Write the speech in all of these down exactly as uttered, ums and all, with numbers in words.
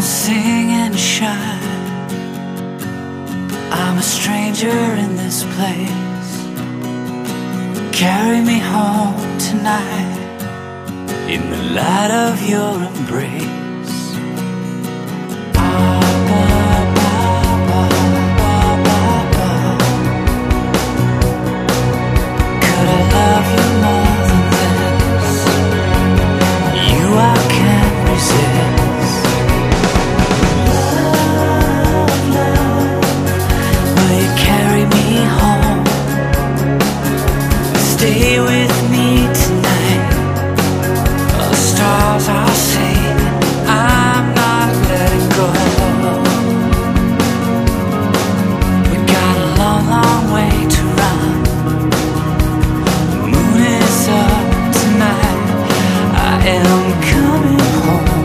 sing and shine. I'm a stranger in this place. Carry me home tonight in the light of your embrace. Could I love you more than this? You I can't resist. Love, love, will you carry me home? Stay with me tonight. The stars are saying I'm not letting go. We got a long, long way to run. The moon is up tonight. I am coming home.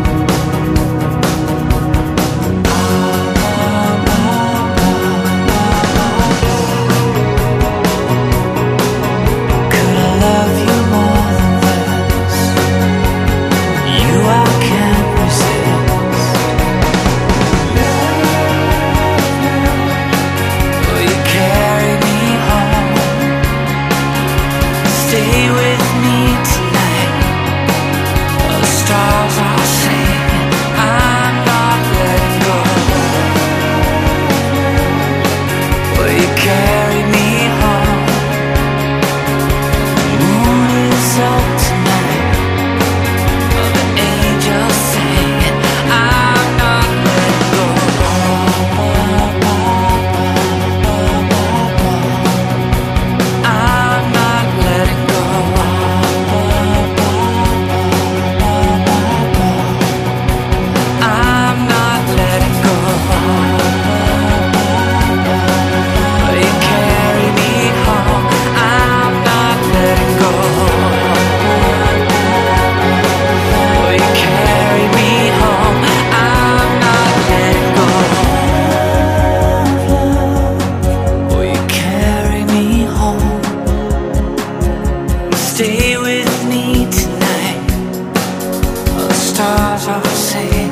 Could I love you more than this? You I can't resist. Will you carry me home? Stay with me tonight. The stars are saying I'm not letting go. Will you carry me home? The moon is up tonight. The angels singing I'm not letting go. I'm not letting go. I'm not letting go. Will you carry me home? I'm not letting go. Will you carry me home? I'm not letting go. Will you carry me home? Stay with me tonight. The stars are saying